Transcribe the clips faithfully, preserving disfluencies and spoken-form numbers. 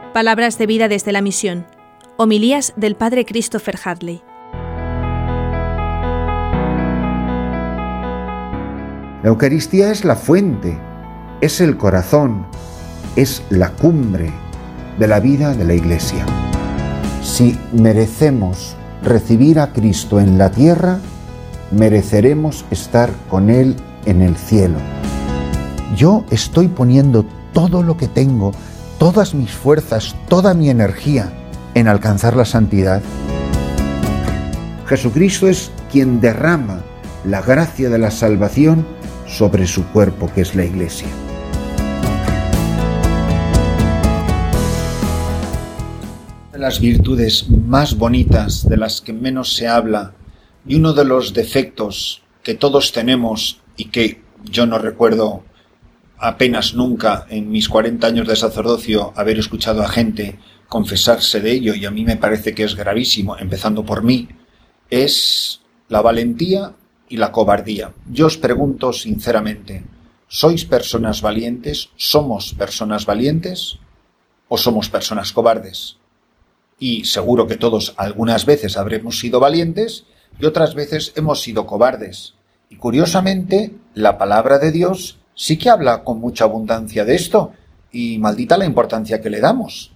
Palabras de vida desde la misión. Homilías del Padre Christopher Hadley. La Eucaristía es la fuente, es el corazón, es la cumbre de la vida de la Iglesia. Si merecemos recibir a Cristo en la tierra, mereceremos estar con Él en el cielo. Yo estoy poniendo todo lo que tengo, todas mis fuerzas, toda mi energía en alcanzar la santidad. Jesucristo es quien derrama la gracia de la salvación sobre su cuerpo, que es la Iglesia. Una de las virtudes más bonitas, de las que menos se habla, y uno de los defectos que todos tenemos y que yo no recuerdo apenas nunca en mis cuarenta años de sacerdocio haber escuchado a gente confesarse de ello, y a mí me parece que es gravísimo, empezando por mí, es la valentía y la cobardía. Yo os pregunto sinceramente, ¿sois personas valientes? ¿Somos personas valientes? ¿O somos personas cobardes? Y seguro que todos algunas veces habremos sido valientes y otras veces hemos sido cobardes. Y curiosamente, la palabra de Dios sí que habla con mucha abundancia de esto, y maldita la importancia que le damos.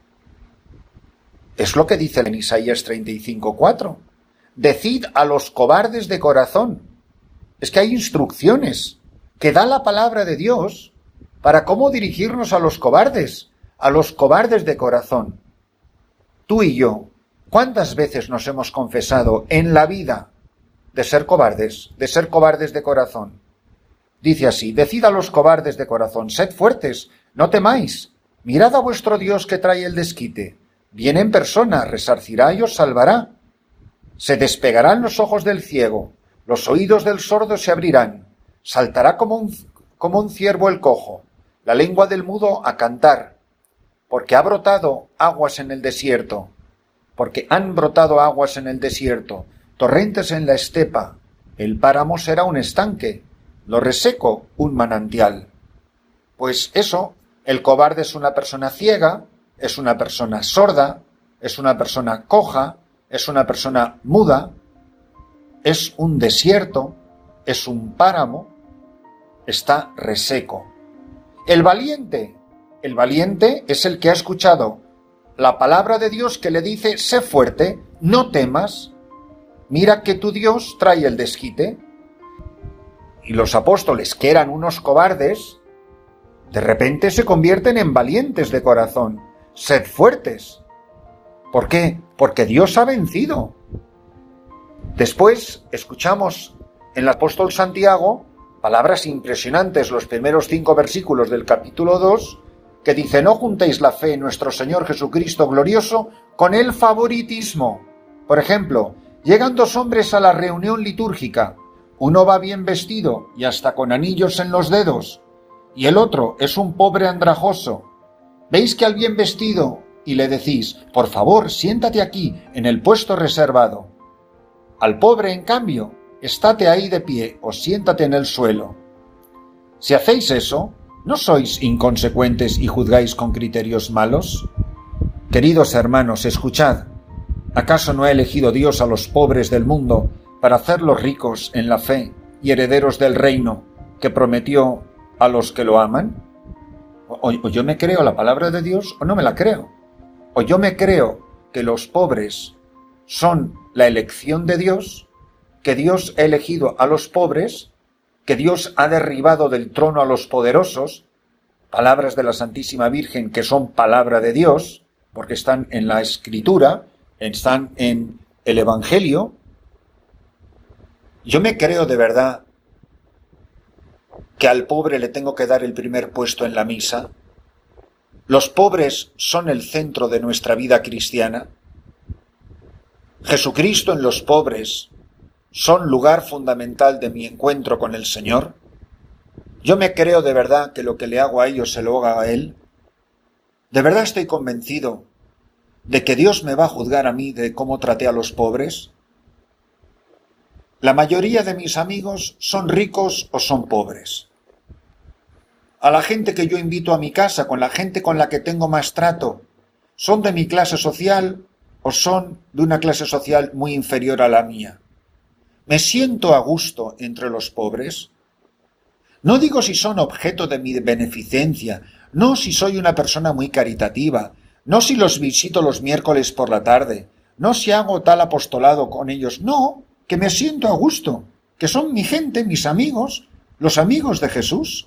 Es lo que dice en Isaías treinta y cinco, cuatro. Decid a los cobardes de corazón. Es que hay instrucciones que da la palabra de Dios para cómo dirigirnos a los cobardes, a los cobardes de corazón. Tú y yo, ¿cuántas veces nos hemos confesado en la vida de ser cobardes, de ser cobardes de corazón? Dice así: decid a los cobardes de corazón, sed fuertes, no temáis, mirad a vuestro Dios que trae el desquite, viene en persona, resarcirá y os salvará. Se despegarán los ojos del ciego, los oídos del sordo se abrirán, saltará como un, como un ciervo el cojo, la lengua del mudo a cantar, porque ha brotado aguas en el desierto, porque han brotado aguas en el desierto, torrentes en la estepa, el páramo será un estanque, lo reseco un manantial. Pues eso, el cobarde es una persona ciega, es una persona sorda, es una persona coja, es una persona muda, es un desierto, es un páramo, está reseco. El valiente, el valiente es el que ha escuchado la palabra de Dios que le dice: sé fuerte, no temas, mira que tu Dios trae el desquite. Y los apóstoles, que eran unos cobardes, de repente se convierten en valientes de corazón. Sed fuertes. ¿Por qué? Porque Dios ha vencido. Después escuchamos en el apóstol Santiago palabras impresionantes, los primeros cinco versículos del capítulo dos, que dice: no juntéis la fe en nuestro Señor Jesucristo glorioso con el favoritismo. Por ejemplo, llegan dos hombres a la reunión litúrgica. Uno va bien vestido y hasta con anillos en los dedos, y el otro es un pobre andrajoso. Veis que al bien vestido y le decís: por favor, siéntate aquí, en el puesto reservado. Al pobre, en cambio, estate ahí de pie o siéntate en el suelo. Si hacéis eso, ¿no sois inconsecuentes y juzgáis con criterios malos? Queridos hermanos, escuchad. ¿Acaso no ha elegido Dios a los pobres del mundo para hacerlos ricos en la fe y herederos del reino que prometió a los que lo aman? O, o yo me creo la palabra de Dios o no me la creo. O yo me creo que los pobres son la elección de Dios, que Dios ha elegido a los pobres, que Dios ha derribado del trono a los poderosos, palabras de la Santísima Virgen que son palabra de Dios, porque están en la Escritura, están en el Evangelio. Yo me creo de verdad que al pobre le tengo que dar el primer puesto en la misa. Los pobres son el centro de nuestra vida cristiana. Jesucristo en los pobres son lugar fundamental de mi encuentro con el Señor. Yo me creo de verdad que lo que le hago a ellos se lo haga a Él. De verdad estoy convencido de que Dios me va a juzgar a mí de cómo traté a los pobres. La mayoría de mis amigos son ricos o son pobres. A la gente que yo invito a mi casa, con la gente con la que tengo más trato, ¿Son de mi clase social o son de una clase social muy inferior a la mía? ¿Me siento a gusto entre los pobres? No digo si son objeto de mi beneficencia, no si soy una persona muy caritativa, no si los visito los miércoles por la tarde, no si hago tal apostolado con ellos, no, que me siento a gusto, que son mi gente, mis amigos, los amigos de Jesús.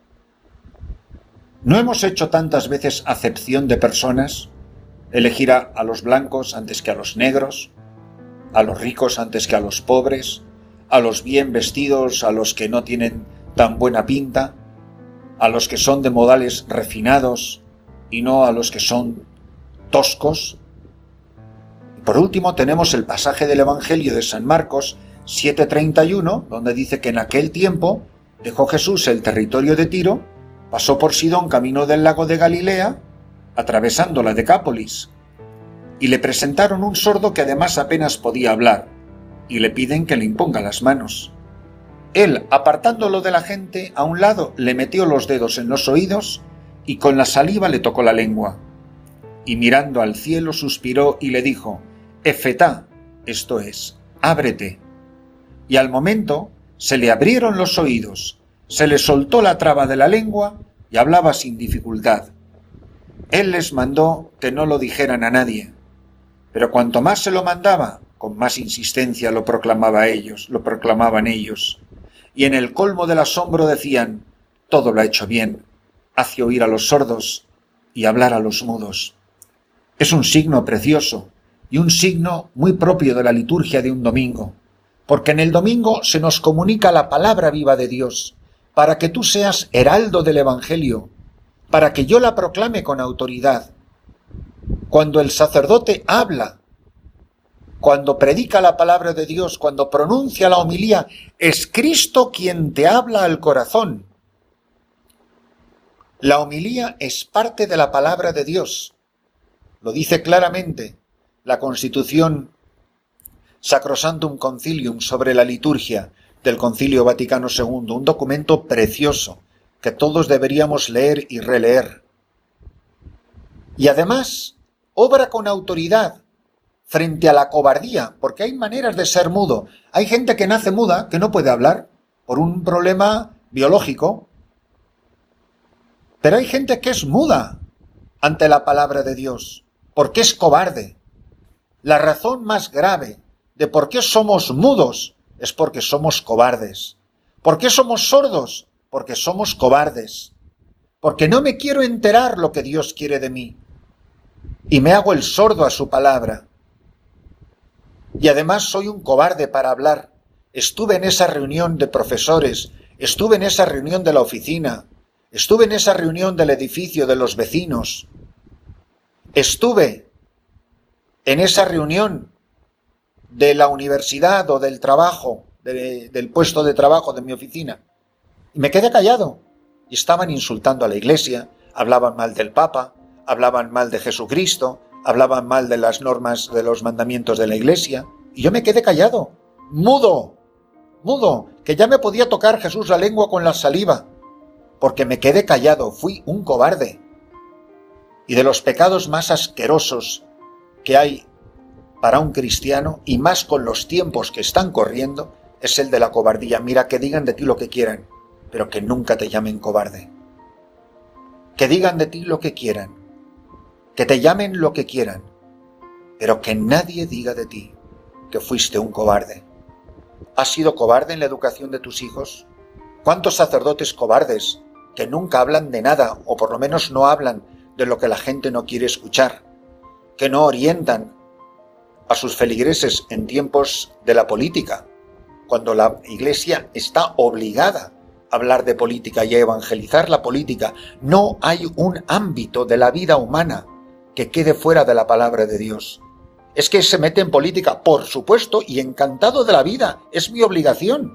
¿No hemos hecho tantas veces acepción de personas? Elegir a, a los blancos antes que a los negros, a los ricos antes que a los pobres, a los bien vestidos, a los que no tienen tan buena pinta, a los que son de modales refinados y no a los que son toscos. Y por último tenemos el pasaje del Evangelio de San Marcos siete treinta y uno, donde dice que en aquel tiempo dejó Jesús el territorio de Tiro, pasó por Sidón camino del lago de Galilea, atravesando la Decápolis, y le presentaron un sordo que además apenas podía hablar, y le piden que le imponga las manos. Él, apartándolo de la gente, a un lado le metió los dedos en los oídos y con la saliva le tocó la lengua. Y mirando al cielo suspiró y le dijo, Efetá, esto es, ábrete. Y al momento se le abrieron los oídos, se le soltó la traba de la lengua y hablaba sin dificultad. Él les mandó que no lo dijeran a nadie, pero cuanto más se lo mandaba, con más insistencia lo proclamaba ellos, lo proclamaban ellos. Y en el colmo del asombro decían, todo lo ha hecho bien, hace oír a los sordos y hablar a los mudos. Es un signo precioso y un signo muy propio de la liturgia de un domingo, porque en el domingo se nos comunica la palabra viva de Dios, para que tú seas heraldo del Evangelio, para que yo la proclame con autoridad. Cuando el sacerdote habla, cuando predica la palabra de Dios, cuando pronuncia la homilía, es Cristo quien te habla al corazón. La homilía es parte de la palabra de Dios. Lo dice claramente la Constitución Sacrosanctum Concilium sobre la liturgia del Concilio Vaticano segundo, un documento precioso que todos deberíamos leer y releer. Y además, obra con autoridad frente a la cobardía, porque hay maneras de ser mudo. Hay gente que nace muda, que no puede hablar, por un problema biológico. Pero hay gente que es muda ante la palabra de Dios, porque es cobarde. La razón más grave de por qué somos mudos es porque somos cobardes. ¿Por qué somos sordos? Porque somos cobardes. Porque no me quiero enterar lo que Dios quiere de mí. Y me hago el sordo a su palabra. Y además soy un cobarde para hablar. Estuve en esa reunión de profesores, estuve en esa reunión de la oficina, estuve en esa reunión del edificio de los vecinos, estuve en esa reunión de la universidad o del trabajo, de, del puesto de trabajo de mi oficina, y me quedé callado. Y estaban insultando a la Iglesia, hablaban mal del Papa, hablaban mal de Jesucristo, hablaban mal de las normas, de los mandamientos de la Iglesia, y yo me quedé callado, mudo, mudo, que ya me podía tocar Jesús la lengua con la saliva, porque me quedé callado, fui un cobarde. Y de los pecados más asquerosos que hay para un cristiano, y más con los tiempos que están corriendo, es el de la cobardía. Mira, que digan de ti lo que quieran, pero que nunca te llamen cobarde. Que digan de ti lo que quieran, que te llamen lo que quieran, pero que nadie diga de ti que fuiste un cobarde. ¿Has sido cobarde en la educación de tus hijos? ¿Cuántos sacerdotes cobardes que nunca hablan de nada, o por lo menos no hablan de lo que la gente no quiere escuchar, que no orientan a sus feligreses en tiempos de la política, cuando la Iglesia está obligada a hablar de política y a evangelizar la política? No hay un ámbito de la vida humana que quede fuera de la palabra de Dios. Es que se mete en política, por supuesto, y encantado de la vida, es mi obligación.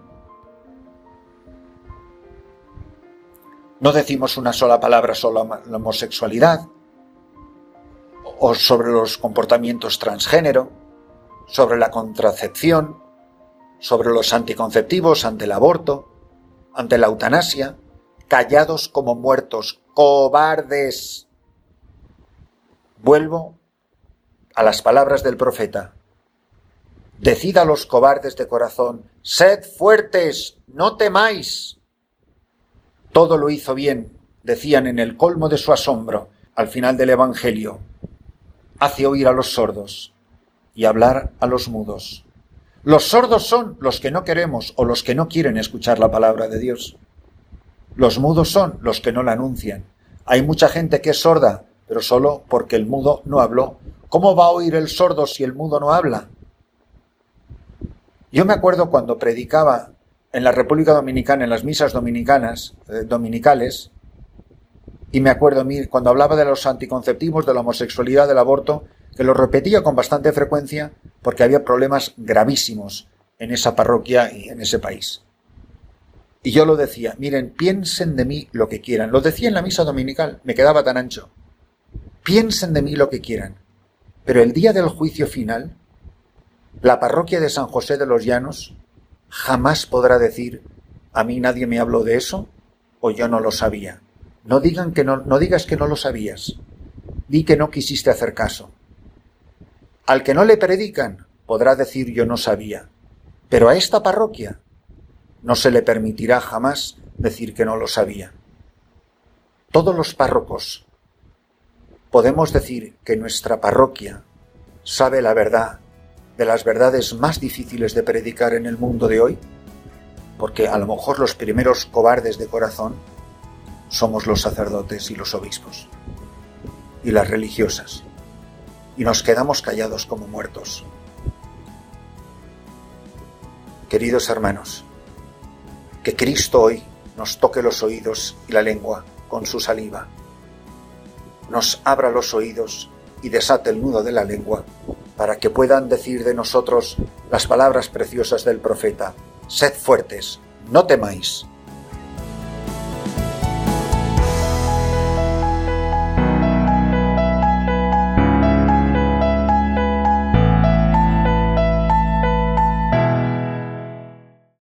No decimos una sola palabra sobre la homosexualidad, o sobre los comportamientos transgénero, sobre la contracepción, sobre los anticonceptivos, ante el aborto, ante la eutanasia, callados como muertos, cobardes. Vuelvo a las palabras del profeta. Decid a los cobardes de corazón, sed fuertes, no temáis. Todo lo hizo bien, decían en el colmo de su asombro, al final del Evangelio. Hace oír a los sordos y hablar a los mudos. Los sordos son los que no queremos o los que no quieren escuchar la palabra de Dios. Los mudos son los que no la anuncian. Hay mucha gente que es sorda, pero solo porque el mudo no habló. ¿Cómo va a oír el sordo si el mudo no habla? Yo me acuerdo cuando predicaba en la República Dominicana, en las misas dominicanas, eh, dominicales, y me acuerdo cuando hablaba de los anticonceptivos, de la homosexualidad, del aborto, que lo repetía con bastante frecuencia porque había problemas gravísimos en esa parroquia y en ese país. Y yo lo decía, miren, piensen de mí lo que quieran. Lo decía en la misa dominical, me quedaba tan ancho. Piensen de mí lo que quieran. Pero el día del juicio final, la parroquia de San José de los Llanos jamás podrá decir, a mí nadie me habló de eso o yo no lo sabía. No digan que no, no digas que no lo sabías. Di que no quisiste hacer caso. Al que no le predican podrá decir yo no sabía. Pero a esta parroquia no se le permitirá jamás decir que no lo sabía. Todos los párrocos podemos decir que nuestra parroquia sabe la verdad de las verdades más difíciles de predicar en el mundo de hoy, porque a lo mejor los primeros cobardes de corazón somos los sacerdotes y los obispos y las religiosas, y nos quedamos callados como muertos. Queridos hermanos, que Cristo hoy nos toque los oídos y la lengua con su saliva, nos abra los oídos y desate el nudo de la lengua para que puedan decir de nosotros las palabras preciosas del profeta: sed fuertes, no temáis.